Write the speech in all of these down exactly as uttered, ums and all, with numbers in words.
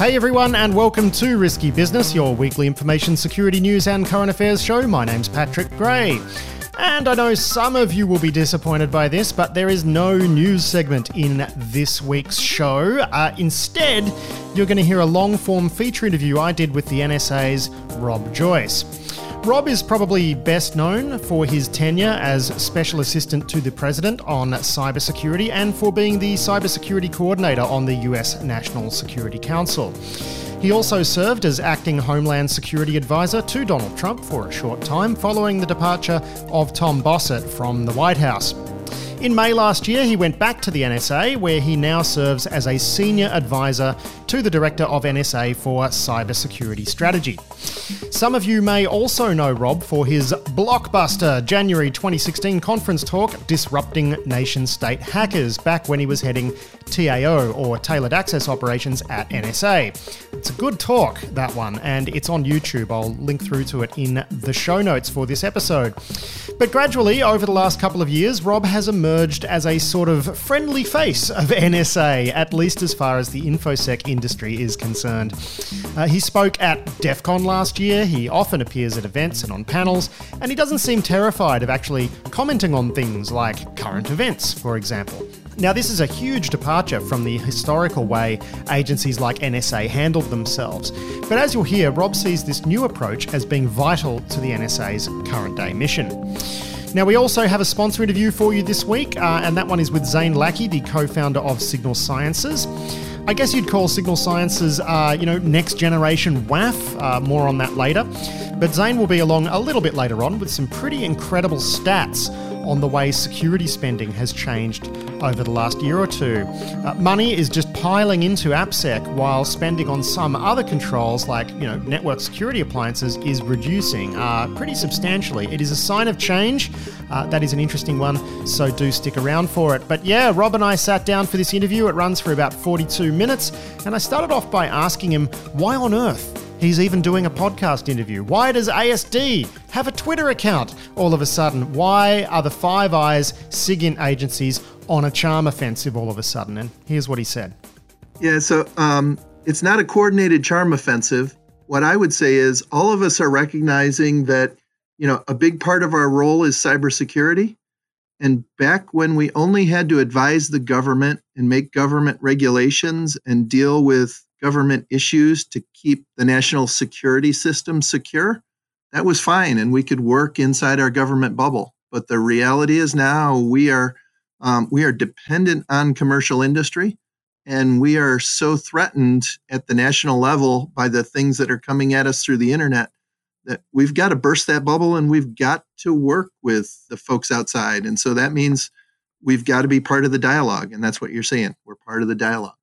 Hey everyone, and welcome to Risky Business, your weekly information security news and current affairs show. My name's Patrick Gray. And I know some of you will be disappointed by this, but there is no news segment in this week's show. Uh, instead, you're going to hear a long-form feature interview I did with the N S A's Rob Joyce. Rob is probably best known for his tenure as Special Assistant to the President on cybersecurity and for being the Cybersecurity Coordinator on the U S National Security Council. He also served as Acting Homeland Security Advisor to Donald Trump for a short time following the departure of Tom Bossert from the White House. In May last year, he went back to the N S A, where he now serves as a Senior Advisor to the Director of N S A for Cybersecurity Strategy. Some of you may also know Rob for his blockbuster January twenty sixteen conference talk, Disrupting Nation-State Hackers, back when he was heading T A O, or Tailored Access Operations, at N S A. It's a good talk, that one, and it's on YouTube. I'll link through to it in the show notes for this episode. But gradually, over the last couple of years, Rob has emerged as a sort of friendly face of N S A, at least as far as the InfoSec industry is concerned. Uh, he spoke at DEF CON last year, he often appears at events and on panels, and he doesn't seem terrified of actually commenting on things like current events, for example. Now, this is a huge departure from the historical way agencies like N S A handled themselves. But as you'll hear, Rob sees this new approach as being vital to the N S A's current day mission. Now, we also have a sponsor interview for you this week, uh, and that one is with Zane Lackey, the co-founder of Signal Sciences. I guess you'd call Signal Sciences, uh, you know, next generation W A F, uh, more on that later. But Zane will be along a little bit later on with some pretty incredible stats on the way security spending has changed over the last year or two. Uh, money is just piling into AppSec while spending on some other controls like, you know, network security appliances is reducing uh, pretty substantially. It is a sign of change. Uh, that is an interesting one, so do stick around for it. But yeah, Rob and I sat down for this interview. It runs for about forty-two minutes, and I started off by asking him why on earth he's even doing a podcast interview. Why does A S D have a Twitter account all of a sudden? Why are the Five Eyes SIGINT agencies on a charm offensive all of a sudden? And here's what he said. Yeah, so um, it's not a coordinated charm offensive. What I would say is all of us are recognizing that, you know, a big part of our role is cybersecurity. And back when we only had to advise the government and make government regulations and deal with government issues to keep the national security system secure, that was fine, and we could work inside our government bubble. But the reality is now we are um, we are dependent on commercial industry, and we are so threatened at the national level by the things that are coming at us through the internet that we've got to burst that bubble, and we've got to work with the folks outside. And so that means we've got to be part of the dialogue, and that's what you're saying. We're part of the dialogue.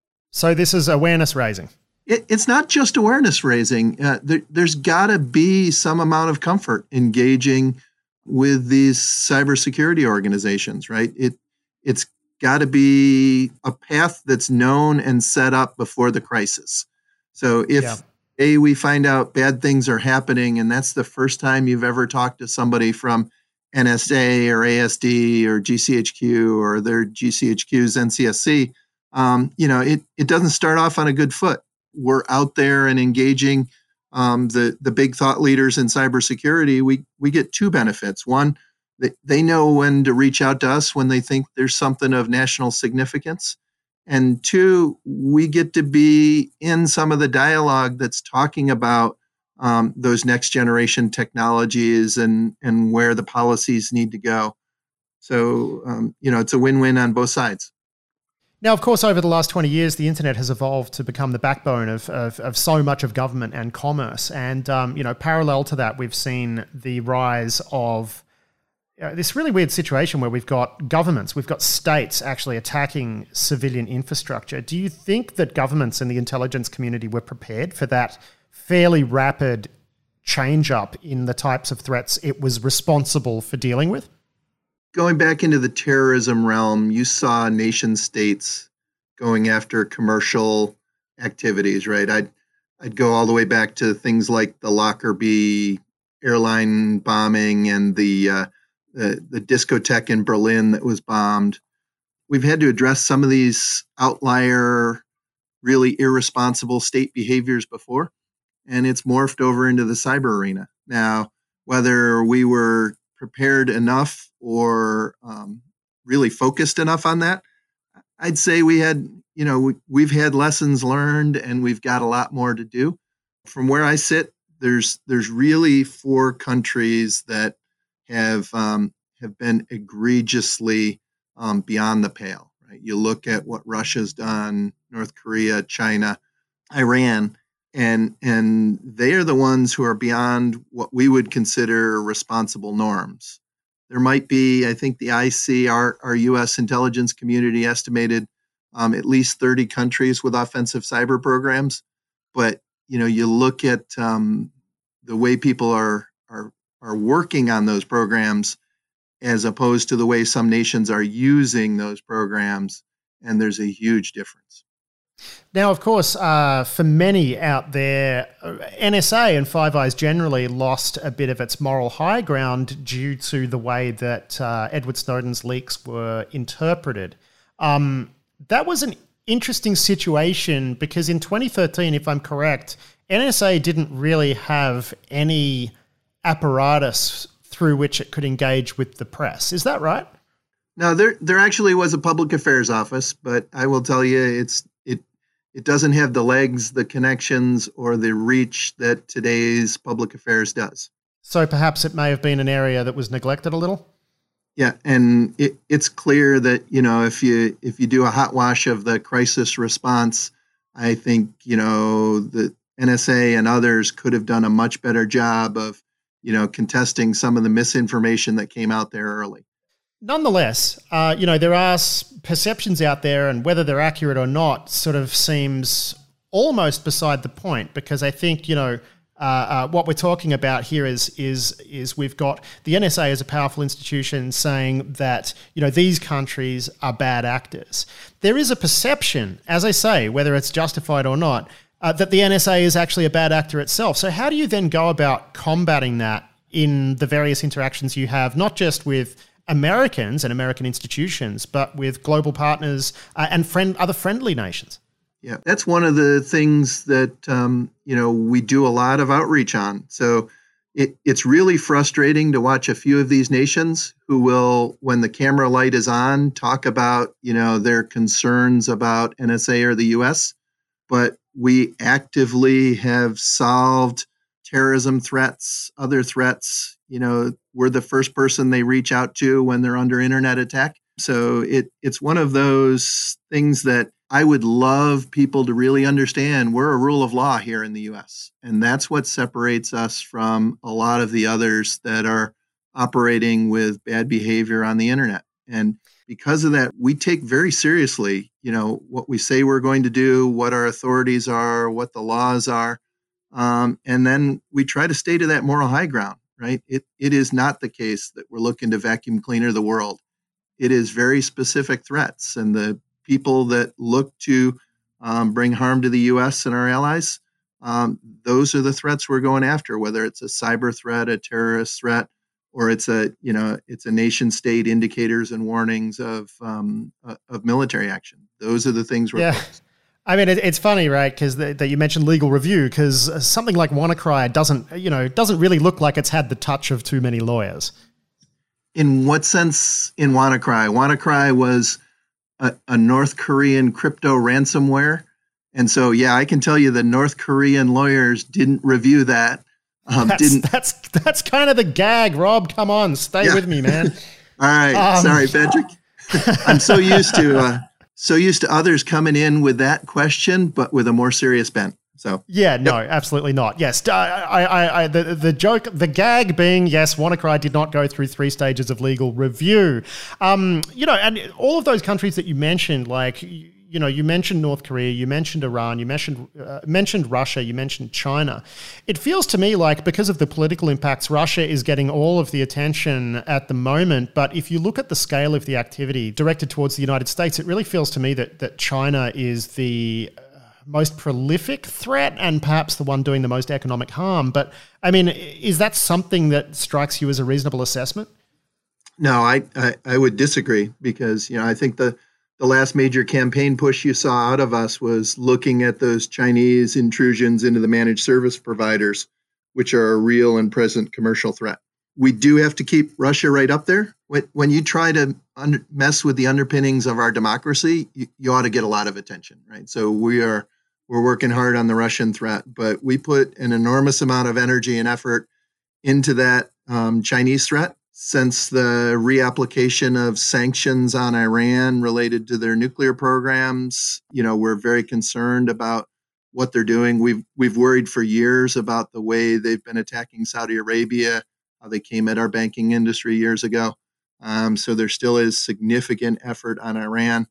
So this is awareness raising. It, it's not just awareness raising. Uh, there, there's got to be some amount of comfort engaging with these cybersecurity organizations, right? It it's got to be a path that's known and set up before the crisis. So if yeah. A, we find out bad things are happening, and that's the first time you've ever talked to somebody from N S A or A S D or G C H Q or their G C H Q's N C S C, Um, you know, it, it doesn't start off on a good foot. We're out there and engaging um, the, the big thought leaders in cybersecurity. We, we get two benefits. One, they, they know when to reach out to us when they think there's something of national significance. And two, we get to be in some of the dialogue that's talking about um, those next generation technologies and, and where the policies need to go. So, um, you know, it's a win-win on both sides. Now, of course, over the last twenty years, the internet has evolved to become the backbone of, of, of so much of government and commerce. And, um, you know, parallel to that, we've seen the rise of uh, this really weird situation where we've got governments, we've got states actually attacking civilian infrastructure. Do you think that governments and the intelligence community were prepared for that fairly rapid change up in the types of threats it was responsible for dealing with? Going back into the terrorism realm, you saw nation states going after commercial activities, right? I'd I'd go all the way back to things like the Lockerbie airline bombing and the uh, the, the discotheque in Berlin that was bombed. We've had to address some of these outlier really irresponsible state behaviors before, and it's morphed over into the cyber arena. Now, whether we were prepared enough or um, really focused enough on that, I'd say we had, you know, we, we've had lessons learned and we've got a lot more to do. From where I sit, there's there's really four countries that have um, have been egregiously um, beyond the pale. Right? You look at what Russia's done, North Korea, China, Iran, and and they are the ones who are beyond what we would consider responsible norms. There might be, I think the I C, our, our U S intelligence community estimated um, at least thirty countries with offensive cyber programs. But, you know, you look at um, the way people are, are, are working on those programs as opposed to the way some nations are using those programs, and there's a huge difference. Now, of course, uh, for many out there, N S A and Five Eyes generally lost a bit of its moral high ground due to the way that uh, Edward Snowden's leaks were interpreted. Um, that was an interesting situation because in twenty thirteen, if I'm correct, N S A didn't really have any apparatus through which it could engage with the press. Is that right? No, there there actually was a public affairs office, but I will tell you, it's it it doesn't have the legs, the connections, or the reach that today's public affairs does. So perhaps it may have been an area that was neglected a little? Yeah, and it, it's clear that, you know, if you if you do a hot wash of the crisis response, I think, you know, the N S A and others could have done a much better job of, you know, contesting some of the misinformation that came out there early. Nonetheless, uh, you know, there are perceptions out there, and whether they're accurate or not sort of seems almost beside the point, because I think, you know, uh, uh, what we're talking about here is is is we've got the N S A as a powerful institution saying that, you know, these countries are bad actors. There is a perception, as I say, whether it's justified or not, uh, that the N S A is actually a bad actor itself. So how do you then go about combating that in the various interactions you have, not just with Americans and American institutions, but with global partners uh, and friend other friendly nations? Yeah, that's one of the things that, um, you know, we do a lot of outreach on. So it, it's really frustrating to watch a few of these nations who will, when the camera light is on, talk about, you know, their concerns about N S A or the U S, but we actively have solved terrorism threats, other threats. You know, we're the first person they reach out to when they're under internet attack. So it it's one of those things that I would love people to really understand. We're a rule of law here in the U S, and that's what separates us from a lot of the others that are operating with bad behavior on the internet. And because of that, we take very seriously, you know, what we say we're going to do, what our authorities are, what the laws are. Um, and then we try to stay to that moral high ground, right? It It is not the case that we're looking to vacuum cleaner the world. It is very specific threats. And the people that look to um, bring harm to the U S and our allies, um, those are the threats we're going after, whether it's a cyber threat, a terrorist threat, or it's a, you know, it's a nation state indicators and warnings of um, uh, of military action. Those are the things we're yeah. focused. I mean, it, it's funny, right? Because that you mentioned legal review, because something like WannaCry doesn't, you know, doesn't really look like it's had the touch of too many lawyers. In what sense in WannaCry? WannaCry was a, a North Korean crypto ransomware. And so, yeah, I can tell you the North Korean lawyers didn't review that. Um, that's, didn't. that's, that's kind of the gag, Rob. Come on, stay Yeah. with me, man. All right. Um, Sorry, Patrick. I'm so used to uh, so used to others coming in with that question, but with a more serious bent. So yeah, no, yep. Absolutely not. Yes, I, I, I, the the joke, the gag being, yes, WannaCry did not go through three stages of legal review. Um, you know, and all of those countries that you mentioned, like, you know, you mentioned North Korea, you mentioned Iran, you mentioned uh, mentioned Russia, you mentioned China. It feels to me like because of the political impacts, Russia is getting all of the attention at the moment. But if you look at the scale of the activity directed towards the United States, it really feels to me that that China is the most prolific threat and perhaps the one doing the most economic harm. But I mean, is that something that strikes you as a reasonable assessment? No, I I, I would disagree because, you know, I think the the last major campaign push you saw out of us was looking at those Chinese intrusions into the managed service providers, which are a real and present commercial threat. We do have to keep Russia right up there. When, when you try to un- mess with the underpinnings of our democracy, you, you ought to get a lot of attention, right? So we are we're working hard on the Russian threat, but we put an enormous amount of energy and effort into that um, Chinese threat. Since the reapplication of sanctions on Iran related to their nuclear programs, you know, we're very concerned about what they're doing. We've we've worried for years about the way they've been attacking Saudi Arabia, how they came at our banking industry years ago. Um, so there still is significant effort on Iran.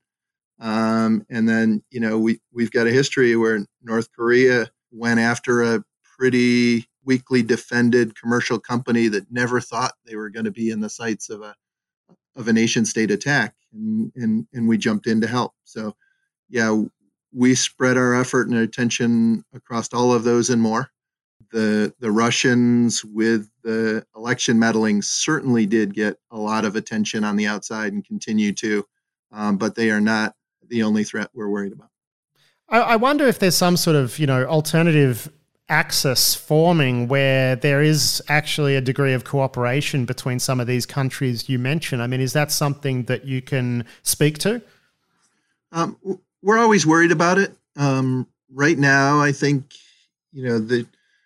Um, and then, you know, we, we've got a history where North Korea went after a pretty weakly defended commercial company that never thought they were going to be in the sights of a of a nation state attack, and, and and we jumped in to help. So yeah, we spread our effort and attention across all of those and more. The the Russians with the election meddling certainly did get a lot of attention on the outside and continue to, um, but they are not the only threat we're worried about. I, I wonder if there's some sort of, you know, alternative axis forming where there is actually a degree of cooperation between some of these countries you mentioned. I mean, is that something that you can speak to? Um, we're always worried about it. Um, right now, I think, you know, the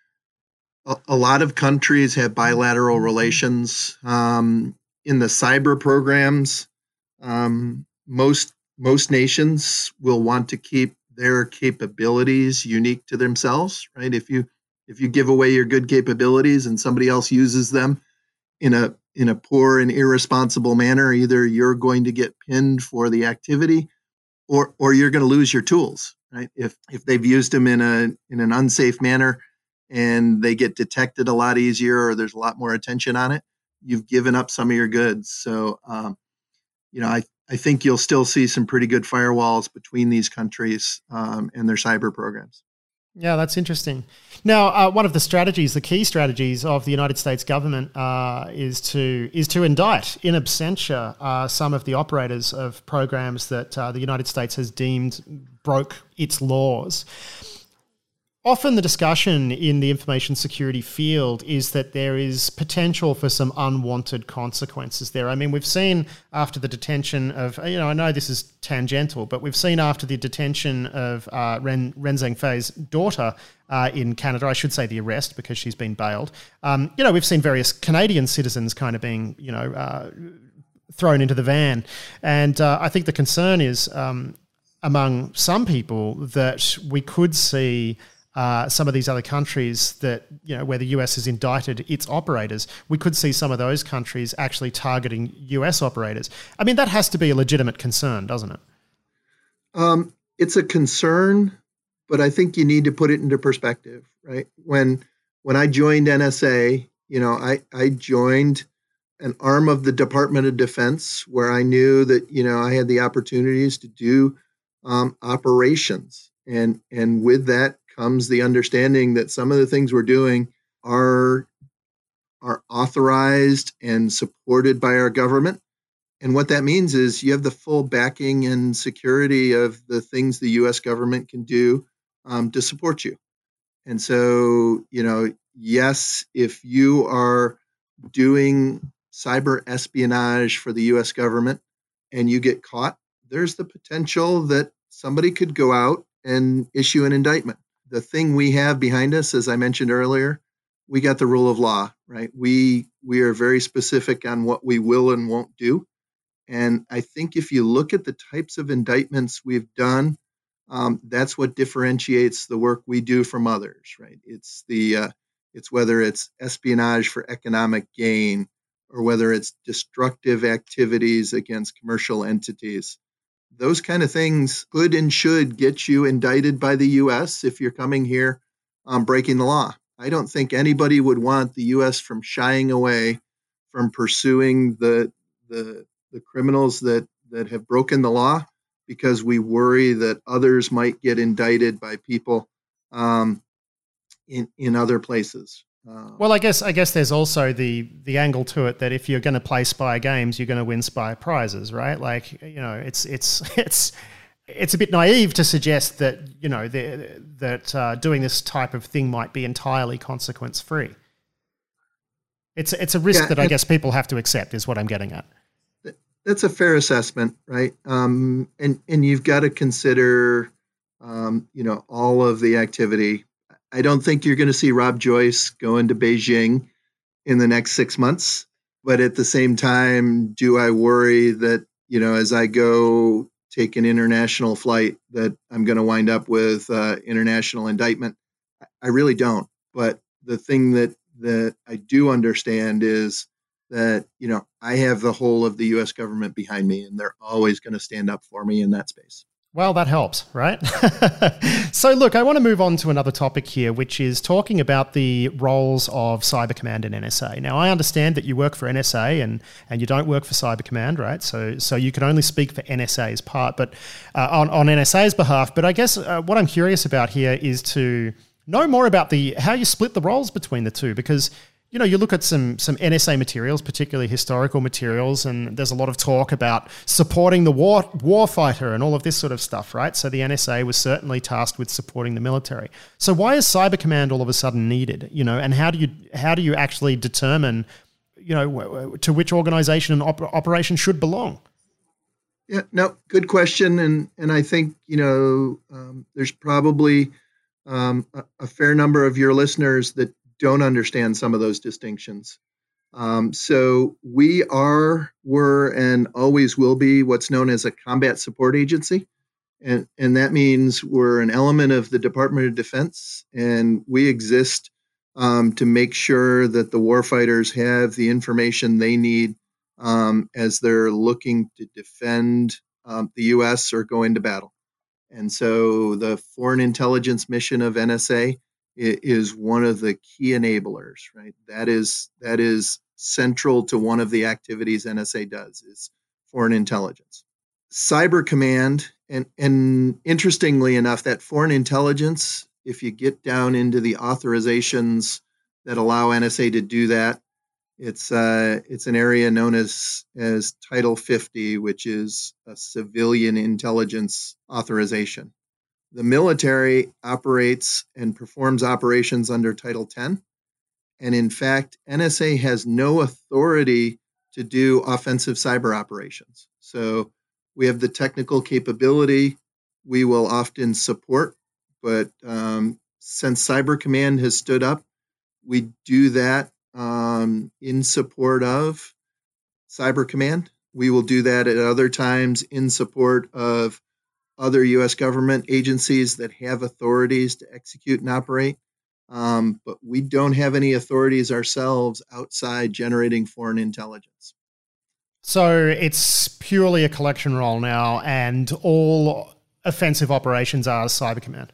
a, a lot of countries have bilateral relations. Um, in the cyber programs, um, most most nations will want to keep their capabilities unique to themselves, right? If you if you give away your good capabilities and somebody else uses them in a in a poor and irresponsible manner, either you're going to get pinned for the activity, or or you're going to lose your tools, right? If if they've used them in a in an unsafe manner and they get detected a lot easier, or there's a lot more attention on it, you've given up some of your goods. So, um, you know, I. I think you'll still see some pretty good firewalls between these countries um, and their cyber programs. Yeah, that's interesting. Now, uh, one of the strategies, the key strategies of the United States government uh, is to is to indict in absentia uh, some of the operators of programs that uh, the United States has deemed broke its laws. Often the discussion in the information security field is that there is potential for some unwanted consequences there. I mean, we've seen after the detention of, you know, I know this is tangential, but we've seen after the detention of uh, Ren, Ren Zhengfei's daughter uh, in Canada, I should say the arrest because she's been bailed. Um, you know, we've seen various Canadian citizens kind of being, you know, uh, thrown into the van. And uh, I think the concern is um, among some people that we could see Uh, some of these other countries that, you know, where the U S has indicted its operators, we could see some of those countries actually targeting U S operators. I mean, that has to be a legitimate concern, doesn't it? Um, it's a concern, but I think you need to put it into perspective, right? When when I joined N S A, you know, I, I joined an arm of the Department of Defense where I knew that, you know, I had the opportunities to do um, operations. And, and with that comes the understanding that some of the things we're doing are, are authorized and supported by our government. And what that means is you have the full backing and security of the things the U S government can do um, to support you. And so, you know, yes, if you are doing cyber espionage for the U S government and you get caught, there's the potential that somebody could go out and issue an indictment. The thing we have behind us, as I mentioned earlier, we got the rule of law, right? We we are very specific on what we will and won't do. And I think if you look at the types of indictments we've done, um, that's what differentiates the work we do from others, right? It's the uh, it's whether it's espionage for economic gain or whether it's destructive activities against commercial entities. Those kind of things could and should get you indicted by the U S if you're coming here um, breaking the law. I don't think anybody would want the U S from shying away from pursuing the the, the criminals that, that have broken the law because we worry that others might get indicted by people um, in, in other places. Um, Well, I guess I guess there's also the the angle to it that if you're going to play spy games, you're going to win spy prizes, right? Like, you know, it's it's it's it's a bit naive to suggest that, you know, the, that uh, doing this type of thing might be entirely consequence free. It's it's a risk yeah, that I guess people have to accept, is what I'm getting at. That's a fair assessment, right? Um, and and you've got to consider, um, you know, all of the activity. I don't think you're going to see Rob Joyce going to Beijing in the next six months. But at the same time, do I worry that, you know, as I go take an international flight, that I'm going to wind up with uh, international indictment? I really don't. But the thing that that I do understand is that, you know, I have the whole of the U S government behind me, and they're always going to stand up for me in that space. Well, that helps, right? So look, I want to move on to another topic here, which is talking about the roles of Cyber Command and N S A. Now, I understand that you work for N S A and, and you don't work for Cyber Command, right? So so you can only speak for N S A's part, but uh, on, on N S A's behalf. But I guess uh, what I'm curious about here is to know more about the how you split the roles between the two, because you know, you look at some some N S A materials, particularly historical materials, and there's a lot of talk about supporting the war warfighter and all of this sort of stuff, right? So the N S A was certainly tasked with supporting the military. So why is Cyber Command all of a sudden needed? You know, and how do you how do you actually determine, you know, to which organization an op- operation should belong? Yeah, no, good question, and and I think, you know, um, there's probably um, a, a fair number of your listeners that don't understand some of those distinctions. Um, so we are, were, and always will be what's known as a combat support agency. And, and that means we're an element of the Department of Defense, and we exist um, to make sure that the warfighters have the information they need um, as they're looking to defend um, the U S or go into battle. And so the foreign intelligence mission of N S A is one of the key enablers, right? That is that is central to one of the activities N S A does, is foreign intelligence. Cyber Command, and, and interestingly enough, that foreign intelligence, if you get down into the authorizations that allow N S A to do that, it's uh, it's an area known as as Title fifty, which is a civilian intelligence authorization. The military operates and performs operations under Title ten. And in fact, N S A has no authority to do offensive cyber operations. So we have the technical capability. We will often support, but um, since Cyber Command has stood up, we do that um, in support of Cyber Command. We will do that at other times in support of other U S government agencies that have authorities to execute and operate. Um, but we don't have any authorities ourselves outside generating foreign intelligence. So it's purely a collection role now, and all offensive operations are Cyber Command.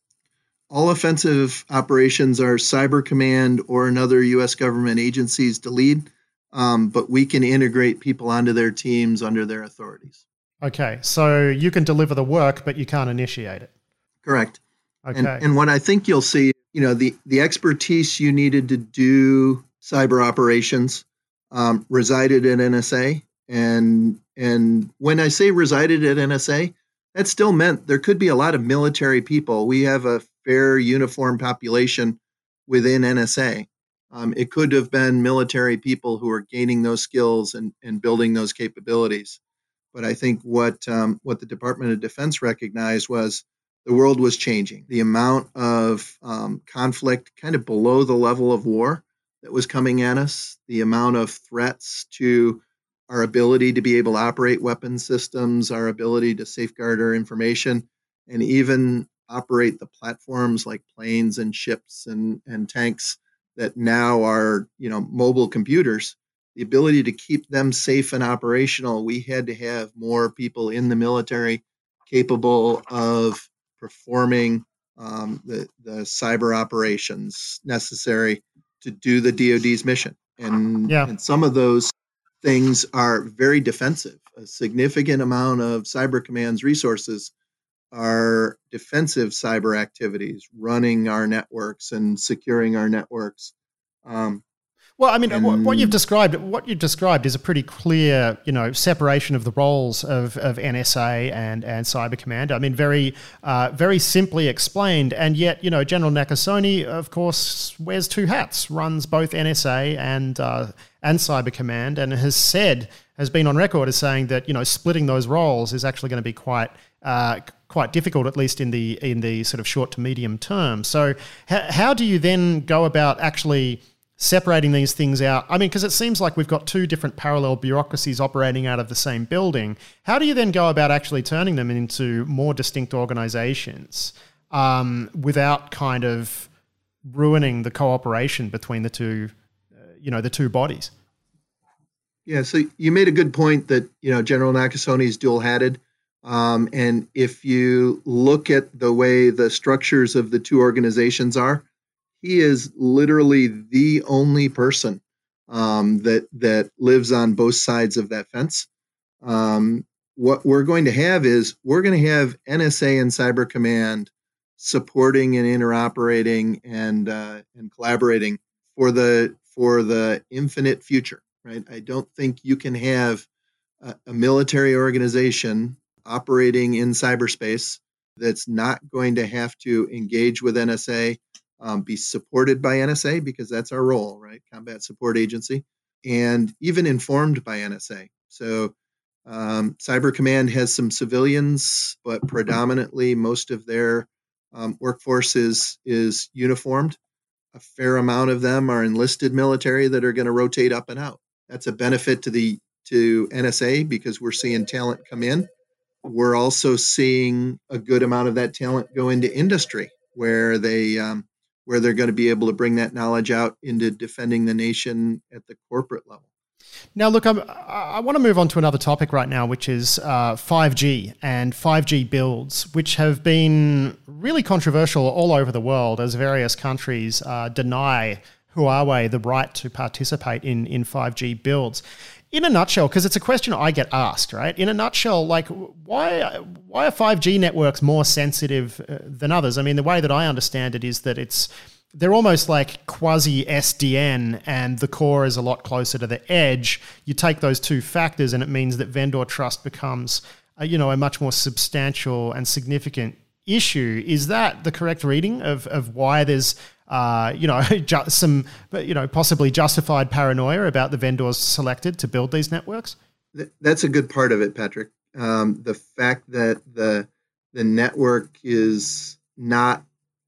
All offensive operations are Cyber Command or another U S government agencies to lead, um, but we can integrate people onto their teams under their authorities. Okay, so you can deliver the work, but you can't initiate it. Correct. Okay. And, and what I think you'll see, you know, the, the expertise you needed to do cyber operations um, resided at N S A. And, and when I say resided at N S A, that still meant there could be a lot of military people. We have a fair uniform population within N S A. Um, it could have been military people who are gaining those skills and, and building those capabilities. But I think what um, what the Department of Defense recognized was the world was changing. The amount of um, conflict kind of below the level of war that was coming at us, the amount of threats to our ability to be able to operate weapon systems, our ability to safeguard our information, and even operate the platforms like planes and ships and, and tanks that now are, you know, mobile computers. The ability to keep them safe and operational, we had to have more people in the military capable of performing um, the, the cyber operations necessary to do the D O D's mission. And, Yeah. and some of those things are very defensive. A significant amount of Cyber Command's resources are defensive cyber activities, running our networks and securing our networks. Um, Well, I mean, what what you've and described, what you've described is a pretty clear, you know, separation of the roles of, of N S A and and Cyber Command. I mean, very uh, very simply explained, and yet, you know, General Nakasone, of course, wears two hats, runs both N S A and uh, and Cyber Command, and has said, has been on record as saying that, you know, splitting those roles is actually going to be quite uh, quite difficult, at least in the in the sort of short to medium term. So, how, how do you then go about actually separating these things out? I mean, because it seems like we've got two different parallel bureaucracies operating out of the same building. How do you then go about actually turning them into more distinct organizations um, without kind of ruining the cooperation between the two, uh, you know, the two bodies? Yeah, so you made a good point that, you know, General Nakasone is dual-hatted. Um, and if you look at the way the structures of the two organizations are, he is literally the only person um, that that lives on both sides of that fence. Um, what we're going to have is we're going to have N S A and Cyber Command supporting and interoperating and uh, and collaborating for the for the infinite future. Right? I don't think you can have a, a military organization operating in cyberspace that's not going to have to engage with N S A, um, be supported by N S A, because that's our role, right? Combat Support Agency, and even informed by N S A. So um, Cyber Command has some civilians, but predominantly most of their um, workforce is, is uniformed. A fair amount of them are enlisted military that are going to rotate up and out. That's a benefit to the to N S A because we're seeing talent come in. We're also seeing a good amount of that talent go into industry, where they um, where they're going to be able to bring that knowledge out into defending the nation at the corporate level. Now, look, I'm, I want to move on to another topic right now, which is uh, five G and five G builds, which have been really controversial all over the world as various countries uh, deny Huawei the right to participate in, in five G builds. In a nutshell, because it's a question I get asked, right? In a nutshell, like, why why are five G networks more sensitive uh, than others? I mean, the way that I understand it is that it's they're almost like quasi S D N, and the core is a lot closer to the edge. You take those two factors, and it means that vendor trust becomes, uh, you know, a much more substantial and significant issue. Is that the correct reading of of why there's Uh, you know, ju- some, you know, possibly justified paranoia about the vendors selected to build these networks? That's a good part of it, Patrick. Um, the fact that the the network is not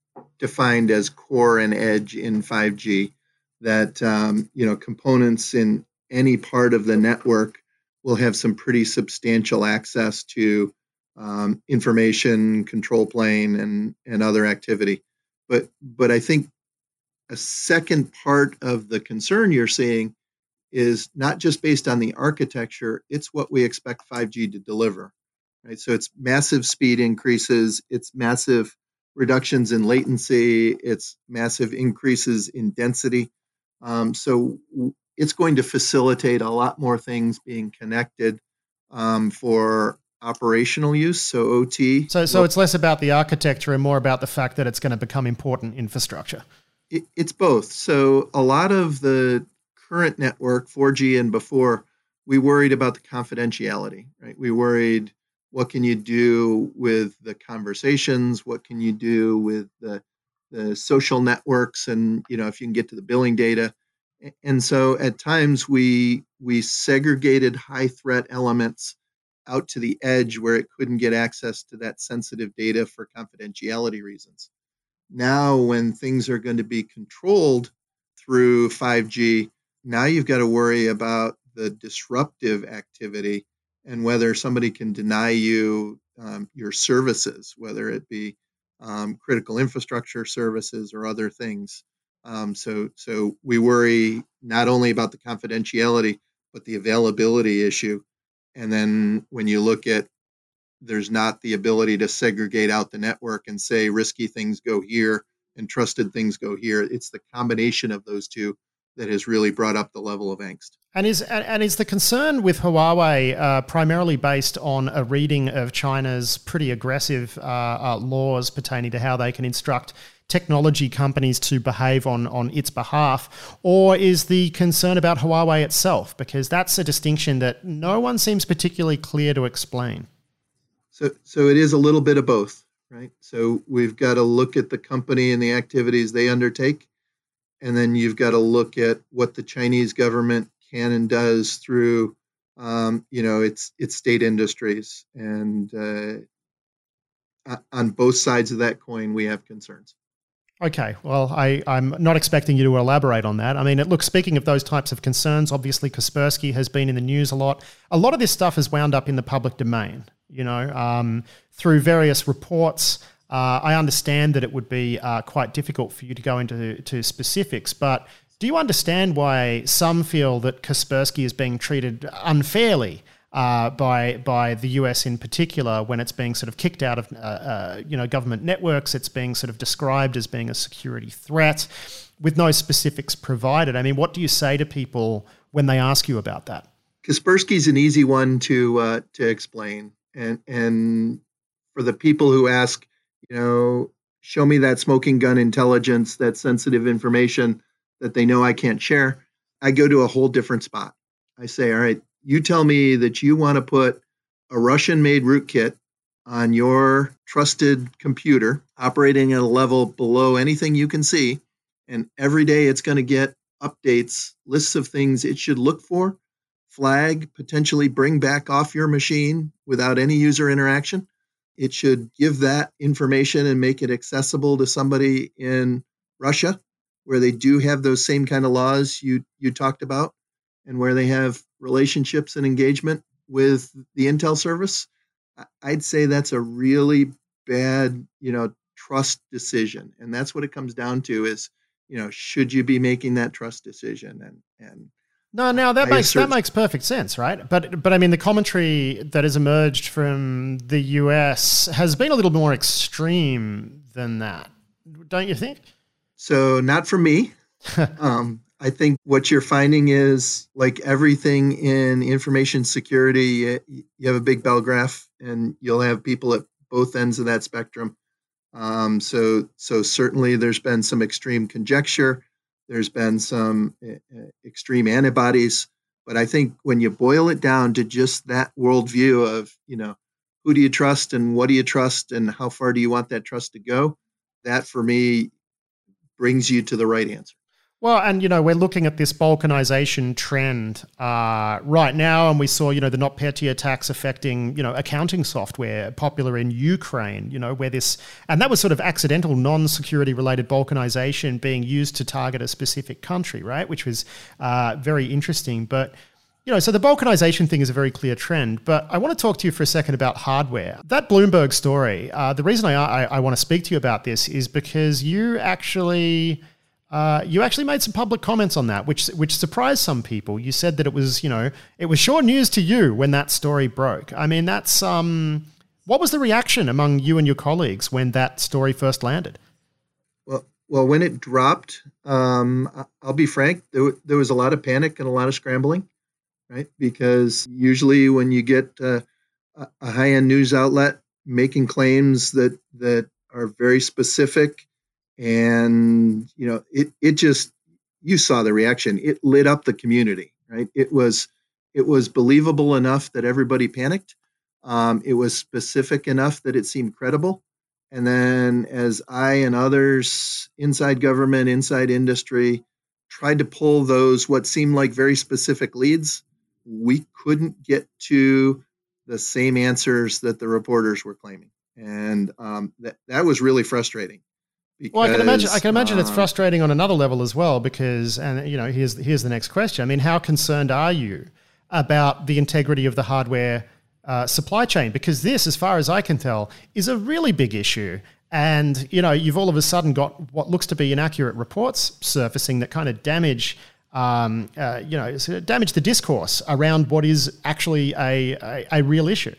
defined as core and edge in five G, that um, you know, components in any part of the network will have some pretty substantial access to um, information, control plane, and and other activity. But but I think a second part of the concern you're seeing is not just based on the architecture, it's what we expect five G to deliver, right? So it's massive speed increases, it's massive reductions in latency, it's massive increases in density. Um, so it's going to facilitate a lot more things being connected um, for operational use, so O T. So, so it's less about the architecture and more about the fact that it's going to become important infrastructure. It, it's both. So a lot of the current network, four G and before, we worried about the confidentiality, right? We worried, what can you do with the conversations? What can you do with the the social networks? And, you know, if you can get to the billing data. And so at times we we segregated high threat elements out to the edge where it couldn't get access to that sensitive data for confidentiality reasons. Now, when things are going to be controlled through five G, now you've got to worry about the disruptive activity and whether somebody can deny you um, your services, whether it be um, critical infrastructure services or other things. Um, so, so we worry not only about the confidentiality, but the availability issue. And then when you look at, there's not the ability to segregate out the network and say risky things go here and trusted things go here. It's the combination of those two that has really brought up the level of angst. And is and, and is the concern with Huawei uh, primarily based on a reading of China's pretty aggressive uh, uh, laws pertaining to how they can instruct technology companies to behave on, on its behalf, or is the concern about Huawei itself? Because that's a distinction that no one seems particularly clear to explain. So, so it is a little bit of both, right? So we've got to look at the company and the activities they undertake, and then you've got to look at what the Chinese government can and does through, um, you know, its its state industries. And uh, on both sides of that coin, we have concerns. Okay, well, I, I'm not expecting you to elaborate on that. I mean, it looks, speaking of those types of concerns, obviously Kaspersky has been in the news a lot. A lot of this stuff has wound up in the public domain, you know, um, through various reports. Uh, I understand that it would be uh, quite difficult for you to go into to specifics, but do you understand why some feel that Kaspersky is being treated unfairly Uh, by by the U S in particular, when it's being sort of kicked out of uh, uh, you know government networks? It's being sort of described as being a security threat, with no specifics provided. I mean, what do you say to people when they ask you about that? Kaspersky's an easy one to uh, to explain, and and for the people who ask, you know, show me that smoking gun intelligence, that sensitive information that they know I can't share, I go to a whole different spot. I say, all right, you tell me that you want to put a Russian-made rootkit on your trusted computer operating at a level below anything you can see, and every day it's going to get updates, lists of things it should look for, flag, potentially bring back off your machine without any user interaction. It should give that information and make it accessible to somebody in Russia, where they do have those same kind of laws you you talked about, and where they have relationships and engagement with the Intel service. I'd say that's a really bad, you know, trust decision. And that's what it comes down to is, you know, should you be making that trust decision? And, and no, now that I makes, assert- that makes perfect sense, right? But, but I mean, the commentary that has emerged from the U S has been a little more extreme than that, don't you think? So not for me. um, I think what you're finding is, like everything in information security, you have a big bell graph, and you'll have people at both ends of that spectrum. Um, so, so certainly there's been some extreme conjecture. There's been some uh, extreme antibodies. But I think when you boil it down to just that worldview of, you know, who do you trust and what do you trust and how far do you want that trust to go, that for me brings you to the right answer. Well, and, you know, we're looking at this balkanization trend uh, right now, and we saw, you know, the NotPetya attacks affecting, you know, accounting software popular in Ukraine, you know, where this, and that was sort of accidental non-security related balkanization being used to target a specific country, right, which was uh, very interesting. But, you know, so the balkanization thing is a very clear trend, but I want to talk to you for a second about hardware. That Bloomberg story, uh, the reason I, I, I want to speak to you about this is because you actually... Uh, you actually made some public comments on that, which which surprised some people. You said that it was, you know, it was sure news to you when that story broke. I mean, that's um, what was the reaction among you and your colleagues when that story first landed? Well, well, when it dropped, um, I'll be frank, there, there was a lot of panic and a lot of scrambling, right? Because usually when you get uh, a high-end news outlet making claims that that are very specific. And, you know, it, it just, you saw the reaction. It lit up the community, right? It was, it was believable enough that everybody panicked. Um, it was specific enough that it seemed credible. And then as I and others inside government, inside industry, tried to pull those, what seemed like very specific leads, we couldn't get to the same answers that the reporters were claiming. And um, that, that was really frustrating. Because, well, I can imagine. I can imagine um, it's frustrating on another level as well. Because, and you know, here's here's the next question. I mean, how concerned are you about the integrity of the hardware uh, supply chain? Because this, as far as I can tell, is a really big issue. And you know, you've all of a sudden got what looks to be inaccurate reports surfacing that kind of damage, um, uh, you know, damage the discourse around what is actually a a, a real issue.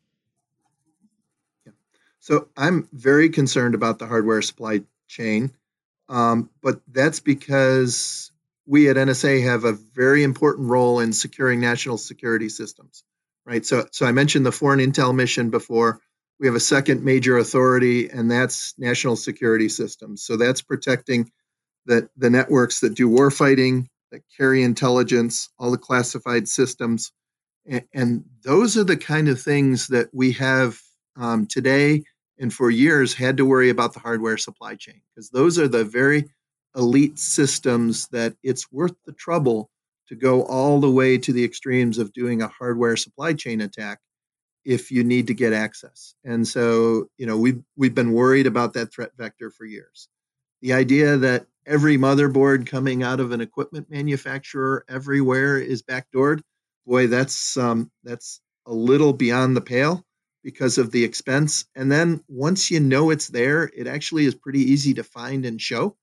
So I'm very concerned about the hardware supply chain, um, but that's because we at N S A have a very important role in securing national security systems, right? So, so I mentioned the Foreign Intel Mission before. We have a second major authority, and that's national security systems. So that's protecting the, the networks that do warfighting, that carry intelligence, all the classified systems. And, and those are the kind of things that we have um, today and for years had to worry about the hardware supply chain, because those are the very elite systems that it's worth the trouble to go all the way to the extremes of doing a hardware supply chain attack if you need to get access. And so, you know, we've, we've been worried about that threat vector for years. The idea that every motherboard coming out of an equipment manufacturer everywhere is backdoored, boy, that's um, that's a little beyond the pale because of the expense. And then once you know it's there, it actually is pretty easy to find and show.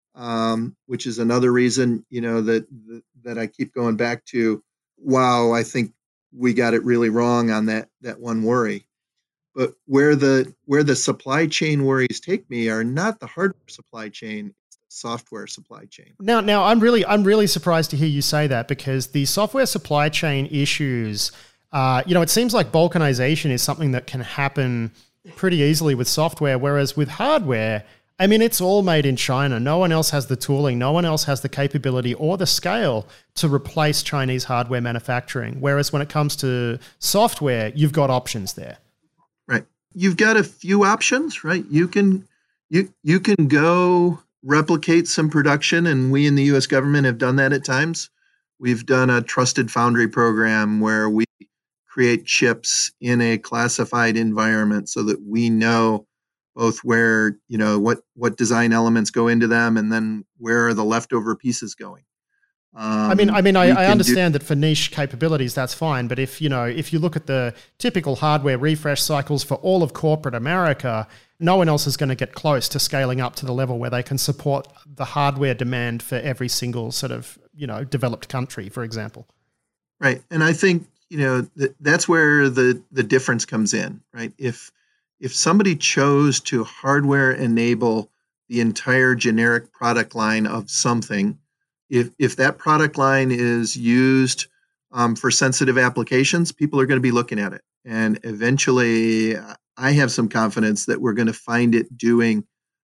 Um, which is another reason, you know, that, that that I keep going back to. Wow, I think we got it really wrong on that that one worry. But where the where the supply chain worries take me are not the hardware supply chain, it's the software supply chain. Now, now I'm really I'm really surprised to hear you say that, because the software supply chain issues, uh, you know, it seems like balkanization is something that can happen pretty easily with software, whereas with hardware, I mean, it's all made in China. No one else has the tooling. No one else has the capability or the scale to replace Chinese hardware manufacturing. Whereas when it comes to software, you've got options there. Right. You've got a few options, right? You can you you can go replicate some production, and we in the U S government have done that at times. We've done a trusted foundry program where we create chips in a classified environment so that we know both where, you know, what, what design elements go into them, and then where are the leftover pieces going. Um, I mean, I mean, I, I understand do- that for niche capabilities, that's fine. But if, you know, if you look at the typical hardware refresh cycles for all of corporate America, no one else is going to get close to scaling up to the level where they can support the hardware demand for every single sort of, you know, developed country, for example. Right. And I think, you know, th- that's where the, the difference comes in, right? If, If somebody chose to hardware enable the entire generic product line of something, if if that product line is used um, for sensitive applications, people are going to be looking at it. And eventually, I have some confidence that we're going to find it doing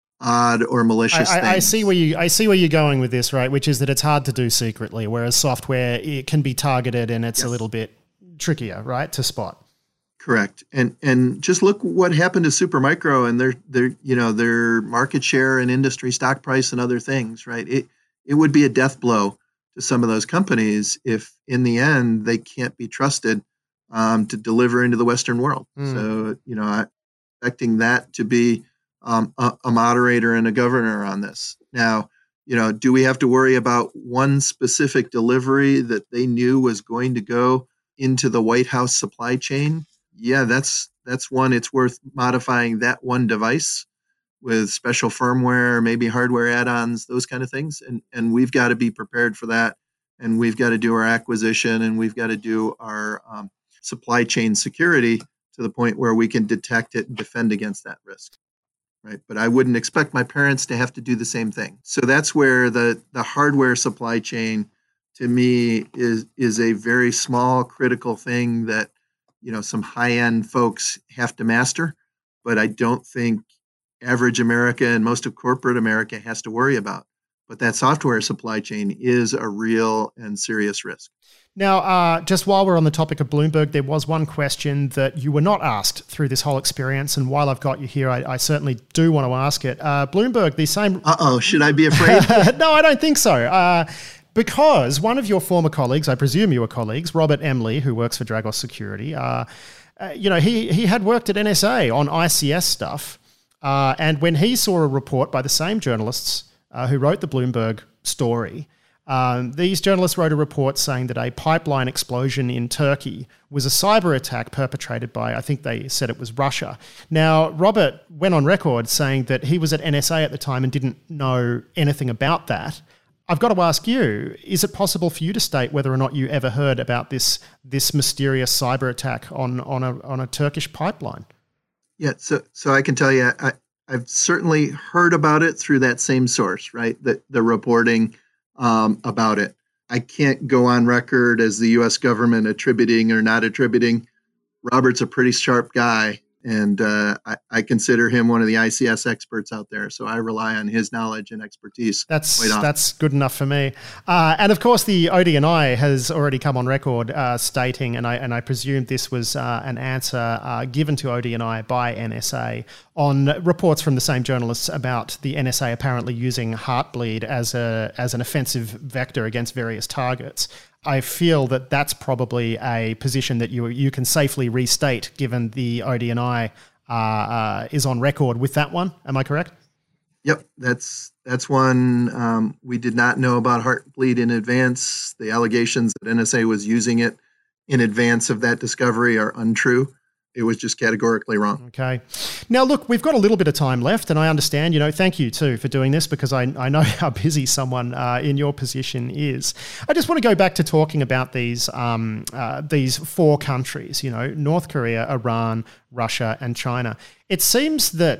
odd or malicious I, I, things. I see where you I see where you're going with this, right? Which is that it's hard to do secretly, whereas software, it can be targeted and it's yes. a little bit trickier, right, to spot. Correct. And and just look what happened to Supermicro and their their you know their market share and industry stock price and other things, right? It it would be a death blow to some of those companies if in the end they can't be trusted um, to deliver into the Western world. Mm. So, you know, I expecting that to be um, a, a moderator and a governor on this. Now, you know, do we have to worry about one specific delivery that they knew was going to go into the White House supply chain? Yeah, that's that's one. It's worth modifying that one device with special firmware, maybe hardware add-ons, those kind of things. And and we've got to be prepared for that. And we've got to do our acquisition, and we've got to do our um, supply chain security to the point where we can detect it and defend against that risk. Right. But I wouldn't expect my parents to have to do the same thing. So that's where the the hardware supply chain, to me, is is a very small, critical thing that, you know, some high-end folks have to master, but I don't think average America and most of corporate America has to worry about. But that software supply chain is a real and serious risk. Now, uh, just while we're on the topic of Bloomberg, there was one question that you were not asked through this whole experience, and while I've got you here, I, I certainly do want to ask it. Uh, Bloomberg, the same... Uh-oh, should I be afraid? No, I don't think so. Uh, Because one of your former colleagues, I presume you were colleagues, Robert Emley, who works for Dragos Security, uh, uh, you know, he he had worked at N S A on I C S stuff. Uh, and when he saw a report by the same journalists uh, who wrote the Bloomberg story, um, these journalists wrote a report saying that a pipeline explosion in Turkey was a cyber attack perpetrated by, I think they said it was Russia. Now, Robert went on record saying that he was at N S A at the time and didn't know anything about that. I've got to ask you, is it possible for you to state whether or not you ever heard about this this mysterious cyber attack on, on, a, on a Turkish pipeline? Yeah, so so I can tell you, I, I've certainly heard about it through that same source, right? The, the reporting um, about it. I can't go on record as the U S government attributing or not attributing. Robert's a pretty sharp guy, and uh, I, I consider him one of the I C S experts out there. So I rely on his knowledge and expertise. That's that's good enough for me. Uh, and of course, the O D N I has already come on record uh, stating, and I and I presume this was uh, an answer uh, given to O D N I by N S A on reports from the same journalists about the N S A apparently using Heartbleed as a as an offensive vector against various targets. I feel that that's probably a position that you you can safely restate, given the O D N I uh, uh, is on record with that one. Am I correct? Yep, that's that's one um, we did not know about Heartbleed in advance. The allegations that N S A was using it in advance of that discovery are untrue. It was just categorically wrong. Okay. Now, look, we've got a little bit of time left, and I understand, you know, thank you too for doing this, because I, I know how busy someone uh, in your position is. I just want to go back to talking about these um, uh, these four countries, you know, North Korea, Iran, Russia, and China. It seems that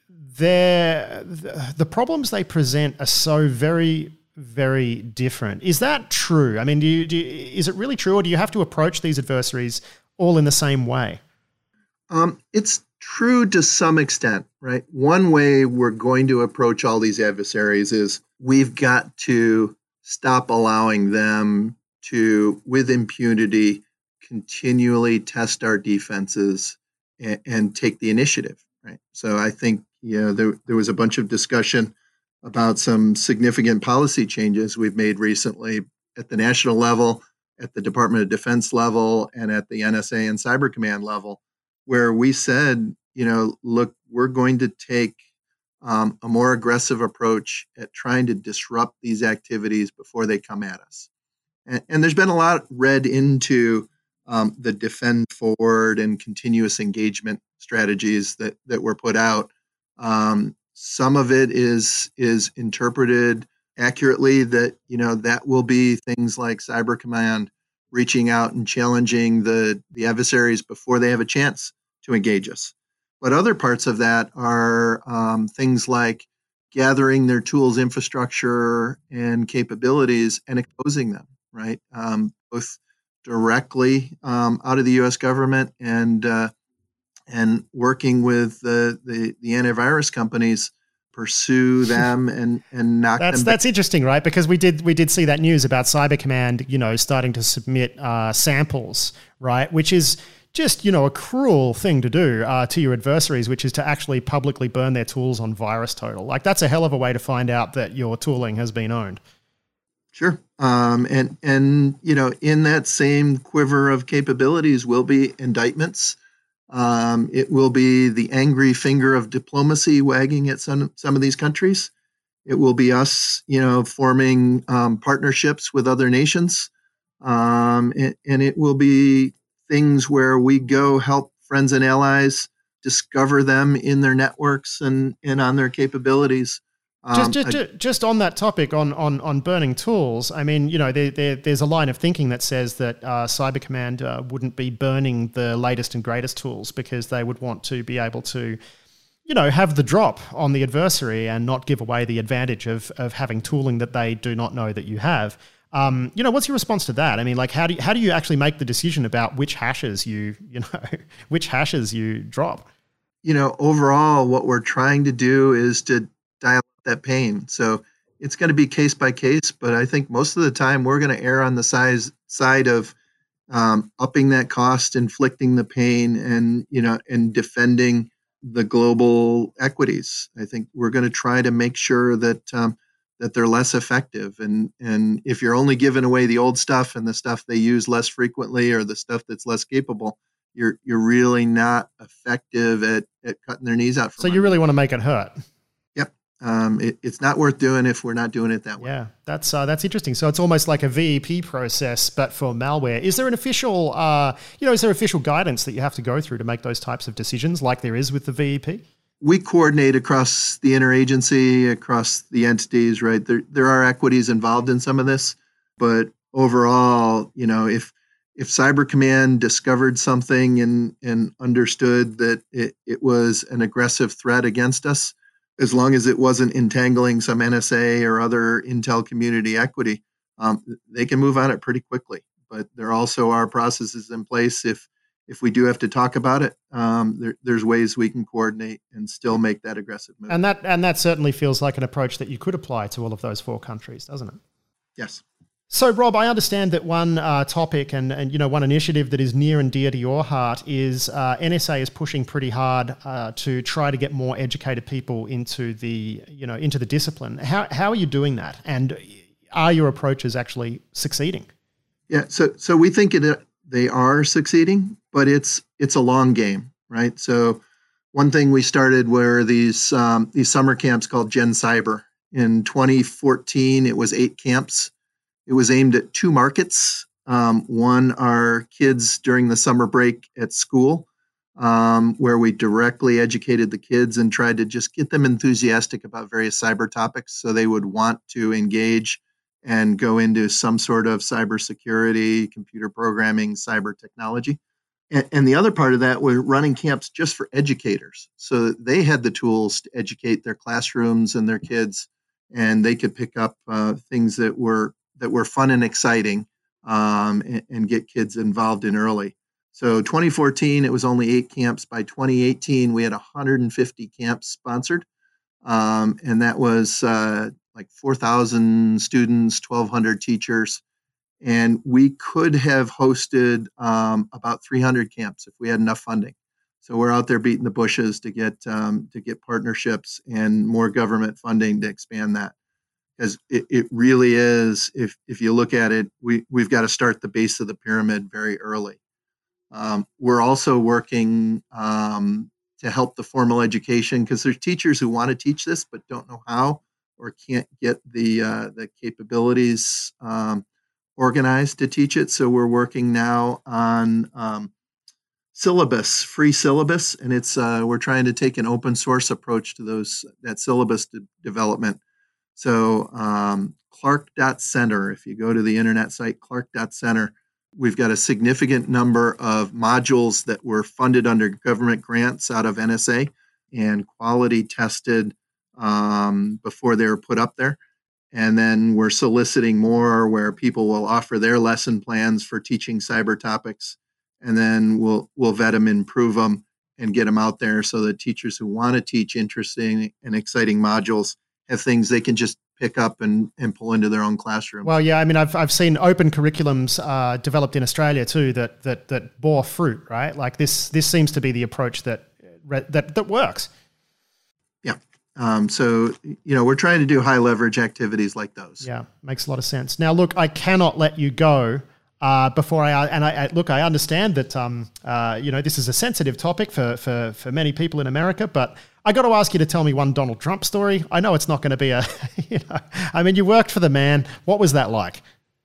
they're, the problems they present are so very, very different. Is that true? I mean, do you, do you, is it really true, or do you have to approach these adversaries all in the same way? Um, it's true to some extent, right? One way we're going to approach all these adversaries is we've got to stop allowing them to, with impunity, continually test our defenses and, and take the initiative, right? So I think, you know, there, there was a bunch of discussion about some significant policy changes we've made recently at the national level, at the Department of Defense level, and at the N S A and Cyber Command level, where we said, you know, look, we're going to take um, a more aggressive approach at trying to disrupt these activities before they come at us. And, and there's been a lot read into um, the defend forward and continuous engagement strategies that that were put out. Um, some of it is is interpreted accurately that, you know, that will be things like Cyber Command reaching out and challenging the, the adversaries before they have a chance to engage us. But other parts of that are um, things like gathering their tools, infrastructure, and capabilities and exposing them, right? Um, both directly um, out of the U S government and uh, and working with the, the, the antivirus companies, pursue them and and knock that's, them. That's interesting, right? Because we did we did see that news about Cyber Command, you know, starting to submit uh, samples, right? Which is just, you know, a cruel thing to do uh, to your adversaries, which is to actually publicly burn their tools on VirusTotal. Like, that's a hell of a way to find out that your tooling has been owned. Sure. Um, and, and, you know, in that same quiver of capabilities will be indictments. Um, it will be the angry finger of diplomacy wagging at some, some of these countries. It will be us, you know, forming um, partnerships with other nations. Um, and, and it will be things where we go help friends and allies discover them in their networks and, and on their capabilities. Um, just, just, just on that topic, on on on burning tools. I mean, you know, there, there there's a line of thinking that says that uh, Cyber Command uh, wouldn't be burning the latest and greatest tools because they would want to be able to, you know, have the drop on the adversary and not give away the advantage of of having tooling that they do not know that you have. Um, you know, what's your response to that? I mean, like, how do you, how do you actually make the decision about which hashes you you know which hashes you drop? You know, overall, what we're trying to do is to dial that pain. So it's going to be case by case, but I think most of the time we're going to err on the size, side of um, upping that cost, inflicting the pain, and, you know, and defending the global equities. I think we're going to try to make sure that um, that they're less effective. And and if you're only giving away the old stuff and the stuff they use less frequently or the stuff that's less capable, you're you're really not effective at at cutting their knees out. So you really want to make it hurt. Um, it, it's not worth doing if we're not doing it that way. Yeah, that's uh, that's interesting. So it's almost like a V E P process, but for malware. Is there an official, uh, you know, is there official guidance that you have to go through to make those types of decisions, like there is with the V E P? We coordinate across the interagency, across the entities, right? There there are equities involved in some of this, but overall, you know, if if Cyber Command discovered something and and understood that it, it was an aggressive threat against us, as long as it wasn't entangling some N S A or other Intel community equity, um, they can move on it pretty quickly. But there also are processes in place if if we do have to talk about it. Um, there, there's ways we can coordinate and still make that aggressive move. And that and that certainly feels like an approach that you could apply to all of those four countries, doesn't it? Yes. So, Rob, I understand that one uh, topic and, and, you know, one initiative that is near and dear to your heart is uh, N S A is pushing pretty hard uh, to try to get more educated people into the, you know, into the discipline. How how are you doing that? And are your approaches actually succeeding? Yeah, so so we think it, they are succeeding, but it's it's a long game, right? So one thing we started were these um, these summer camps called Gen Cyber. In twenty fourteen, it was eight camps. It was aimed at two markets. Um, one are kids during the summer break at school, um, where we directly educated the kids and tried to just get them enthusiastic about various cyber topics so they would want to engage and go into some sort of cybersecurity, computer programming, cyber technology. And, and the other part of that was running camps just for educators. So they had the tools to educate their classrooms and their kids, and they could pick up uh, things that were that were fun and exciting um, and, and get kids involved in early. So twenty fourteen, it was only eight camps. By twenty eighteen, we had one hundred fifty camps sponsored. Um, and that was uh, like four thousand students, twelve hundred teachers. And we could have hosted um, about three hundred camps if we had enough funding. So we're out there beating the bushes to get um, to get partnerships and more government funding to expand that. Because it, it really is, if if you look at it, we, we've got to start the base of the pyramid very early. Um, we're also working um, to help the formal education, because there's teachers who want to teach this but don't know how or can't get the uh, the capabilities um, organized to teach it. So we're working now on um, syllabus, free syllabus, and it's uh, we're trying to take an open source approach to those that syllabus de- development. So um, Clark dot Center, if you go to the internet site, Clark dot Center, we've got a significant number of modules that were funded under government grants out of N S A and quality tested um, before they were put up there. And then we're soliciting more where people will offer their lesson plans for teaching cyber topics. And then we'll we'll vet them, improve them, and get them out there so that teachers who want to teach interesting and exciting modules have things they can just pick up and, and pull into their own classroom. Well, yeah, I mean, I've I've seen open curriculums uh, developed in Australia too that that that bore fruit, right? Like this this seems to be the approach that that that works. Yeah. Um, so you know, we're trying to do high leverage activities like those. Yeah, makes a lot of sense. Now, look, I cannot let you go uh, before I and I, I look. I understand that um uh you know this is a sensitive topic for for for many people in America, but I got to ask you to tell me one Donald Trump story. I know it's not going to be a, you know, I mean, you worked for the man. What was that like?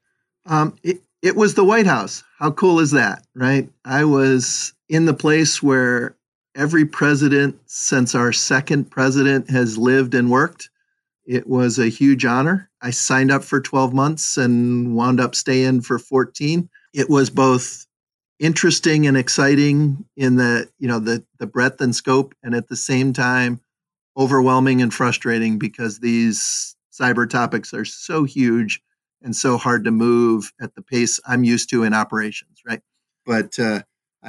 Um, it, it was the White House. How cool is that, right? I was in the place where every president since our second president has lived and worked. It was a huge honor. I signed up for twelve months and wound up staying for fourteen. It was both interesting and exciting in the, you know, the, the breadth and scope, and at the same time, overwhelming and frustrating because these cyber topics are so huge and so hard to move at the pace I'm used to in operations, right? But uh,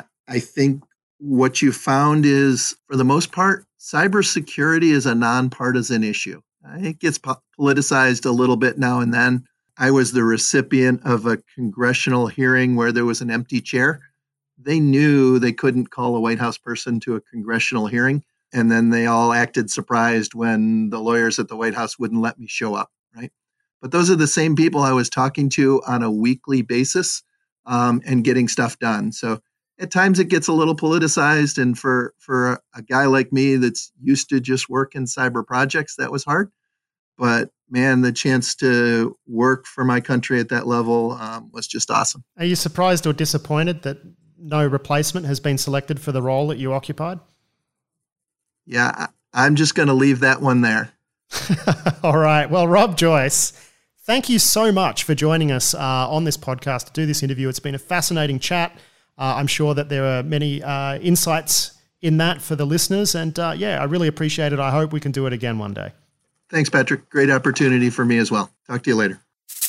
I think what you found is, for the most part, cybersecurity is a nonpartisan issue. It gets po- politicized a little bit now and then. I was the recipient of a congressional hearing where there was an empty chair. They knew they couldn't call a White House person to a congressional hearing. And then they all acted surprised when the lawyers at the White House wouldn't let me show up, right? But those are the same people I was talking to on a weekly basis um, and getting stuff done. So at times it gets a little politicized. And for, for a, a guy like me that's used to just work in cyber projects, that was hard. But man, the chance to work for my country at that level um, was just awesome. Are you surprised or disappointed that no replacement has been selected for the role that you occupied? Yeah, I, I'm just going to leave that one there. All right. Well, Rob Joyce, thank you so much for joining us uh, on this podcast to do this interview. It's been a fascinating chat. Uh, I'm sure that there are many uh, insights in that for the listeners. And uh, yeah, I really appreciate it. I hope we can do it again one day. Thanks, Patrick. Great opportunity for me as well. Talk to you later.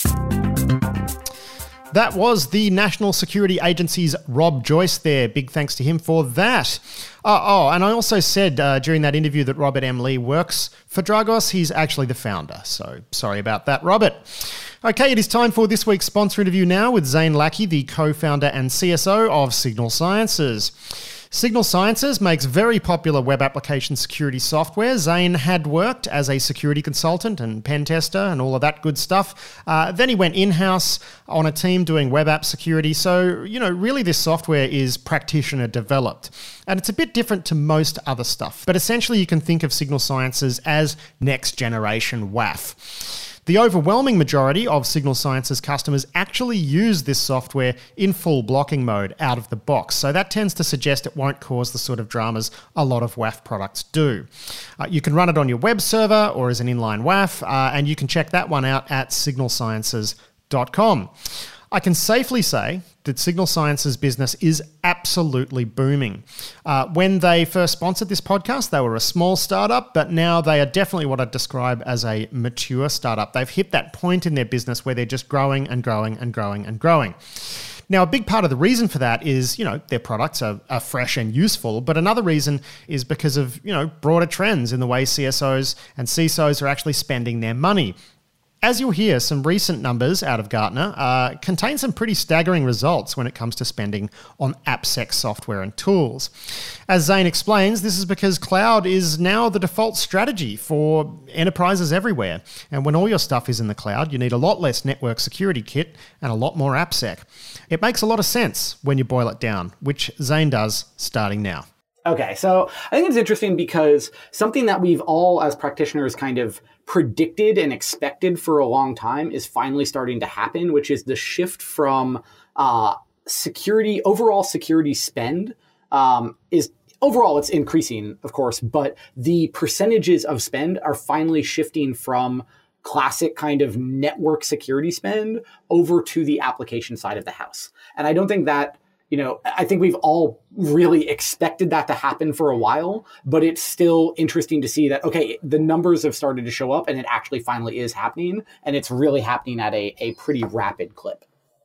That was the National Security Agency's Rob Joyce there. Big thanks to him for that. Uh, oh, and I also said uh, during that interview that Robert M. Lee works for Dragos. He's actually the founder, so sorry about that, Robert. Okay, it is time for this week's sponsor interview now with Zane Lackey, the co-founder and C S O of Signal Sciences. Signal Sciences makes very popular web application security software. Zane had worked as a security consultant and pen tester and all of that good stuff. Uh, then he went in-house on a team doing web app security. So, you know, really this software is practitioner developed. And it's a bit different to most other stuff. But essentially you can think of Signal Sciences as next generation W A F. The overwhelming majority of Signal Sciences customers actually use this software in full blocking mode out of the box. So that tends to suggest it won't cause the sort of dramas a lot of W A F products do. Uh, you can run it on your web server or as an inline W A F, uh, and you can check that one out at signal sciences dot com. I can safely say that Signal Sciences business is absolutely booming. Uh, when they first sponsored this podcast, they were a small startup, but now they are definitely what I'd describe as a mature startup. They've hit that point in their business where they're just growing and growing and growing and growing. Now, a big part of the reason for that is, you know, their products are, are fresh and useful, but another reason is because of, you know, broader trends in the way C S Os and C I S Os are actually spending their money. As you'll hear, some recent numbers out of Gartner uh, contain some pretty staggering results when it comes to spending on AppSec software and tools. As Zane explains, this is because cloud is now the default strategy for enterprises everywhere. And when all your stuff is in the cloud, you need a lot less network security kit and a lot more AppSec. It makes a lot of sense when you boil it down, which Zane does starting now. Okay, so I think it's interesting because something that we've all as practitioners kind of predicted and expected for a long time is finally starting to happen, which is the shift from uh, security, overall security spend um, is overall it's increasing, of course, but the percentages of spend are finally shifting from classic kind of network security spend over to the application side of the house. And I don't think that You know, I think we've all really expected that to happen for a while, but it's still interesting to see that, okay, the numbers have started to show up and it actually finally is happening. And it's really happening at a, a pretty rapid clip.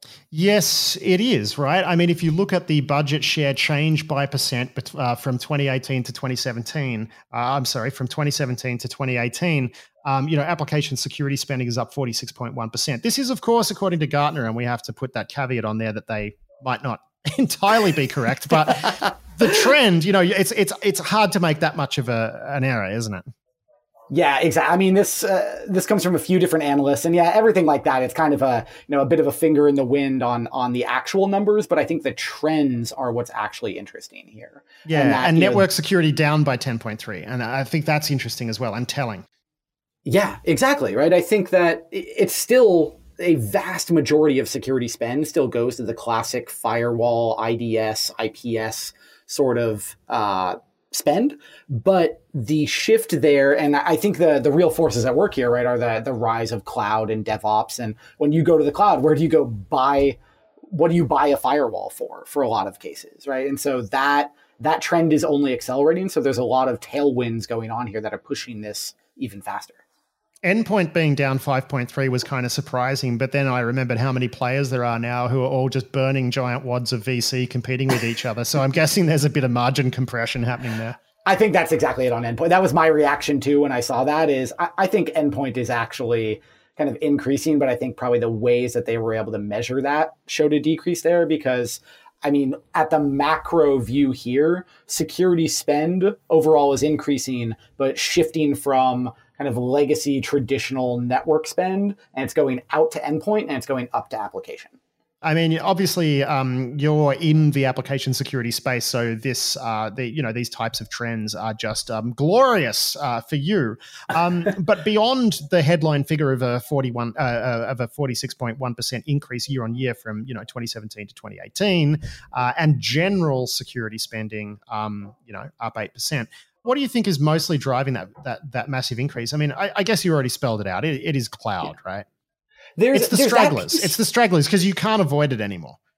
Yes, it is, right? I mean, if you look at the budget share change by percent uh, from twenty eighteen to twenty seventeen, uh, I'm sorry, from twenty seventeen to twenty eighteen, um, you know, application security spending is up forty-six point one percent. This is, of course, according to Gartner, and we have to put that caveat on there that they might not entirely be correct, but the trend, you know, it's it's it's hard to make that much of a an error, isn't it? Yeah, exactly. I mean, this uh, this comes from a few different analysts, and yeah, everything like that. It's kind of a you know a bit of a finger in the wind on on the actual numbers, but I think the trends are what's actually interesting here. Yeah, and, that, and network know, security down by ten point three, and I think that's interesting as well and telling. Yeah, exactly. Right. I think that it's still a vast majority of security spend still goes to the classic firewall, I D S, I P S sort of uh, spend. But the shift there, and I think the the real forces at work here, right, are the the rise of cloud and DevOps. And when you go to the cloud, where do you go buy? What do you buy a firewall for? For a lot of cases, right? And so that that trend is only accelerating. So there's a lot of tailwinds going on here that are pushing this even faster. Endpoint being down five point three was kind of surprising, but then I remembered how many players there are now who are all just burning giant wads of V C competing with each other. So I'm guessing there's a bit of margin compression happening there. I think that's exactly it on endpoint. That was my reaction too when I saw that is I, I think endpoint is actually kind of increasing, but I think probably the ways that they were able to measure that showed a decrease there because I mean, at the macro view here, security spend overall is increasing, but shifting from kind of legacy traditional network spend, and it's going out to endpoint and it's going up to application. I mean, obviously, um, you're in the application security space, so this, uh, the you know, these types of trends are just um, glorious uh, for you. Um, but beyond the headline figure of a forty-one uh, of a forty-six point one percent increase year on year from you know twenty seventeen to twenty eighteen, uh, and general security spending, um, you know, up eight percent. What do you think is mostly driving that that that massive increase? I mean, I, I guess you already spelled it out. It, it is cloud, yeah. right? There's, it's the there's stragglers. It's the stragglers because you can't avoid it anymore.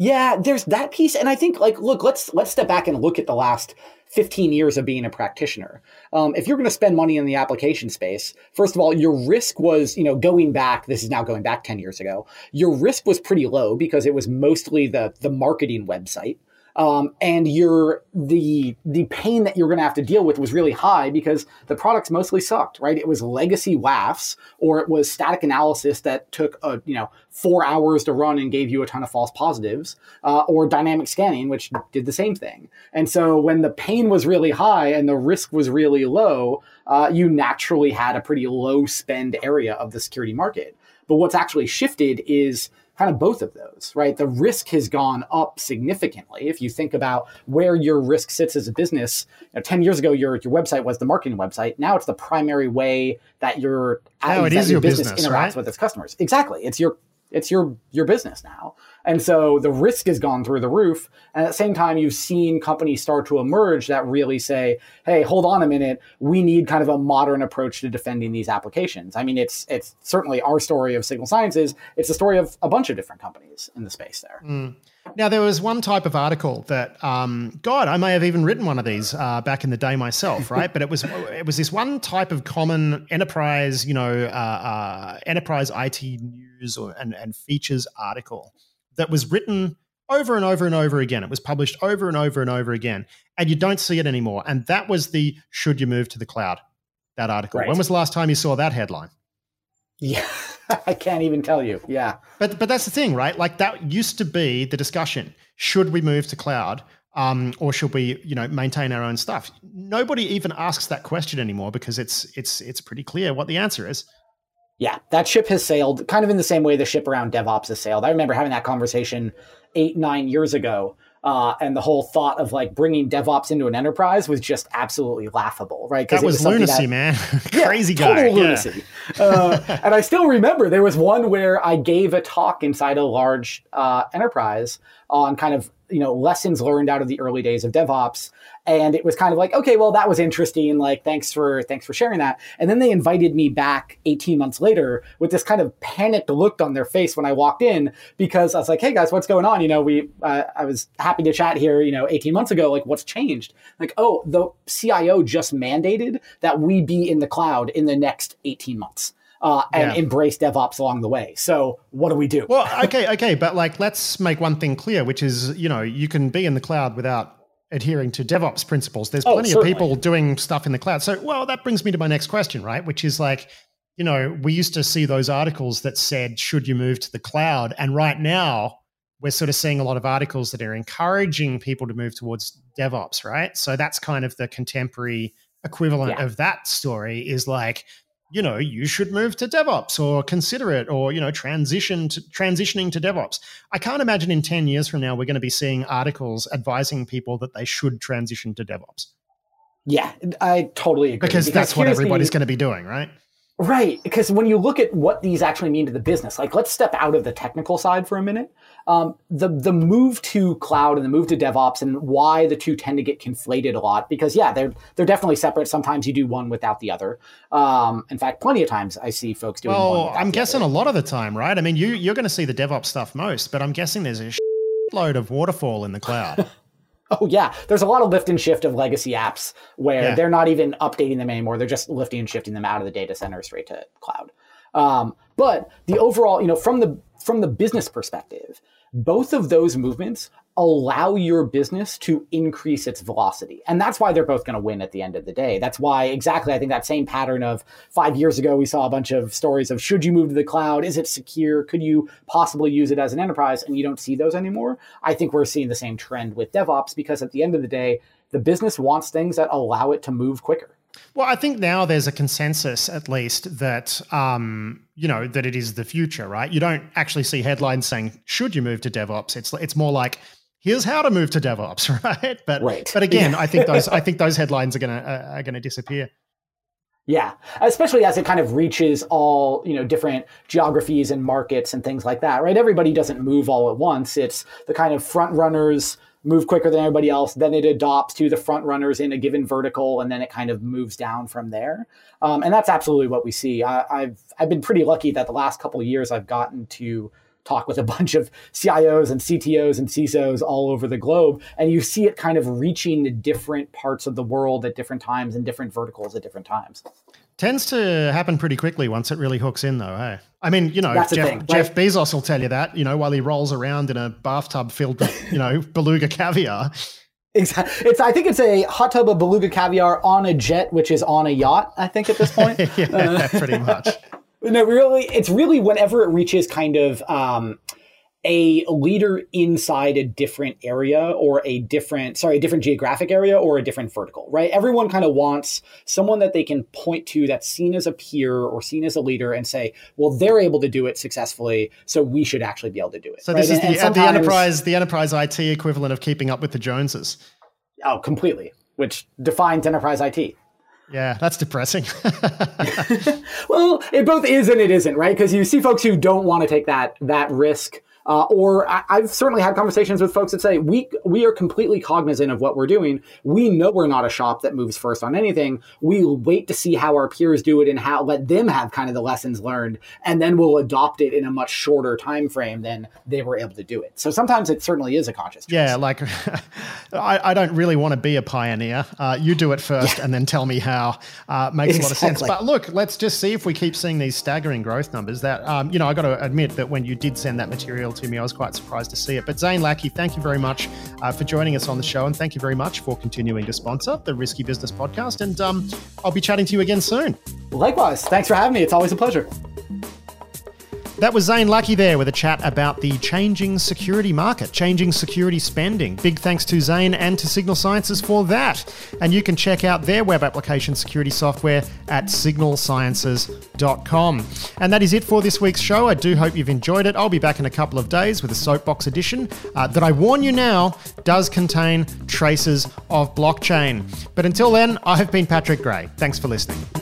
Yeah, there's that piece. And I think, like, look, let's let's step back and look at the last fifteen years of being a practitioner. Um, if you're going to spend money in the application space, first of all, your risk was, you know, going back, this is now going back ten years ago, your risk was pretty low because it was mostly the the marketing website. Um, and your the the pain that you're going to have to deal with was really high because the products mostly sucked, right? It was legacy W A Fs, or it was static analysis that took a, you know four hours to run and gave you a ton of false positives, uh, or dynamic scanning, which did the same thing. And so when the pain was really high and the risk was really low, uh, you naturally had a pretty low spend area of the security market. But what's actually shifted is kind of both of those, right? The risk has gone up significantly. If you think about where your risk sits as a business, you know, ten years ago, your, your website was the marketing website. Now it's the primary way that your, now it is your business, business interacts right? with its customers. Exactly. It's your It's your your business now. And so the risk has gone through the roof. And at the same time, you've seen companies start to emerge that really say, hey, hold on a minute. We need kind of a modern approach to defending these applications. I mean, it's it's certainly our story of Signal Sciences. It's the story of a bunch of different companies in the space there. Mm. Now, there was one type of article that, um, God, I may have even written one of these uh, back in the day myself, right? But it was it was this one type of common enterprise, you know, uh, uh, enterprise I T news or, and, and features article that was written over and over and over again. It was published over and over and over again, and you don't see it anymore. And that was the "Should you move to the cloud?" That article. Right. When was the last time you saw that headline? Yeah, I can't even tell you. Yeah. But but that's the thing, right? Like that used to be the discussion. Should we move to cloud, um, or should we, you know, maintain our own stuff? Nobody even asks that question anymore because it's it's it's pretty clear what the answer is. Yeah, that ship has sailed kind of in the same way the ship around DevOps has sailed. I remember having that conversation eight, nine years ago. Uh, and the whole thought of like bringing DevOps into an enterprise was just absolutely laughable, right? That was, was lunacy, that, man. Crazy yeah, guy. Total lunacy. Yeah. uh, and I still remember there was one where I gave a talk inside a large uh, enterprise on kind of, you know, lessons learned out of the early days of DevOps. And it was kind of like, okay, well, that was interesting. Like, thanks for thanks for sharing that. And then they invited me back eighteen months later with this kind of panicked look on their face when I walked in, because I was like, hey guys, what's going on? You know, we uh, I was happy to chat here, you know, eighteen months ago. Like, what's changed? Like, oh, the C I O just mandated that we be in the cloud in the next eighteen months. Uh, and yeah. embrace DevOps along the way. So what do we do? Well, okay, okay. But like, let's make one thing clear, which is, you know, you can be in the cloud without adhering to DevOps principles. There's oh, plenty certainly. of people doing stuff in the cloud. So, well, that brings me to my next question, right? Which is like, you know, we used to see those articles that said, should you move to the cloud? And right now we're sort of seeing a lot of articles that are encouraging people to move towards DevOps, right? So that's kind of the contemporary equivalent yeah. of that story is like, you know, you should move to DevOps or consider it or, you know, transition to transitioning to DevOps. I can't imagine in ten years from now, we're going to be seeing articles advising people that they should transition to DevOps. Yeah, I totally agree. Because, because that's what everybody's the, going to be doing, right? Right. Because when you look at what these actually mean to the business, like let's step out of the technical side for a minute. Um, the the move to cloud and the move to DevOps and why the two tend to get conflated a lot, because yeah, they're they're definitely separate. Sometimes you do one without the other. Um, in fact, plenty of times I see folks doing well, one without I'm the guessing other. a lot of the time, right? I mean, you you're going to see the DevOps stuff most, but I'm guessing there's a load of waterfall in the cloud. Oh, yeah. There's a lot of lift and shift of legacy apps where yeah. they're not even updating them anymore. They're just lifting and shifting them out of the data center straight to cloud. Um, but the overall, you know, from the from the business perspective, both of those movements allow your business to increase its velocity. And that's why they're both going to win at the end of the day. That's why exactly, I think that same pattern of five years ago, we saw a bunch of stories of should you move to the cloud? Is it secure? Could you possibly use it as an enterprise? And you don't see those anymore. I think we're seeing the same trend with DevOps because at the end of the day, the business wants things that allow it to move quicker. Well, I think now there's a consensus, at least, that um, you know that it is the future, right? You don't actually see headlines saying "Should you move to DevOps?" It's it's more like here's how to move to DevOps, right? But right. but again, I think those I think those headlines are gonna uh, are gonna disappear. Yeah, especially as it kind of reaches all, you know, different geographies and markets and things like that, right? Everybody doesn't move all at once. It's the kind of front runners move quicker than everybody else. Then it adopts to the front runners in a given vertical, and then it kind of moves down from there. Um, and that's absolutely what we see. I, I've I've been pretty lucky that the last couple of years I've gotten to talk with a bunch of C I Os and C T Os and C I S Os all over the globe. And you see it kind of reaching the different parts of the world at different times and different verticals at different times. Tends to happen pretty quickly once it really hooks in, though, hey? I mean, you know, Jeff, thing, right? Jeff Bezos will tell you that, you know, while he rolls around in a bathtub filled with, you know, beluga caviar. Exactly. It's, I think it's a hot tub of beluga caviar on a jet, which is on a yacht, I think, at this point. yeah, uh, pretty much. No, really, it's really whenever it reaches kind of um, a leader inside a different area or a different, sorry, a different geographic area or a different vertical, right? Everyone kind of wants someone that they can point to that's seen as a peer or seen as a leader and say, well, they're able to do it successfully, so we should actually be able to do it. So right? this is and, the, and the enterprise, the enterprise I T equivalent of keeping up with the Joneses. Oh, completely, which defines enterprise I T. Yeah, that's depressing. Well, it both is and it isn't, right? Because you see folks who don't want to take that that risk. Uh, or I, I've certainly had conversations with folks that say, we we are completely cognizant of what we're doing. We know we're not a shop that moves first on anything. We'll wait to see how our peers do it and how let them have kind of the lessons learned. And then we'll adopt it in a much shorter time frame than they were able to do it. So sometimes it certainly is a conscious choice. Yeah, like I, I don't really want to be a pioneer. Uh, you do it first yeah. and then tell me how. Uh, makes exactly. a lot of sense. But look, let's just see if we keep seeing these staggering growth numbers. That um, you know, I got to admit that when you did send that material to me, I was quite surprised to see it. But Zane Lackey, thank you very much uh, for joining us on the show, and thank you very much for continuing to sponsor the Risky Business Podcast. And um, I'll be chatting to you again soon. Likewise. Thanks for having me. It's always a pleasure. That was Zane Lackey there with a chat about the changing security market, changing security spending. Big thanks to Zane and to Signal Sciences for that. And you can check out their web application security software at signal sciences dot com. And that is it for this week's show. I do hope you've enjoyed it. I'll be back in a couple of days with a Soapbox edition uh, that I warn you now does contain traces of blockchain. But until then, I have been Patrick Gray. Thanks for listening.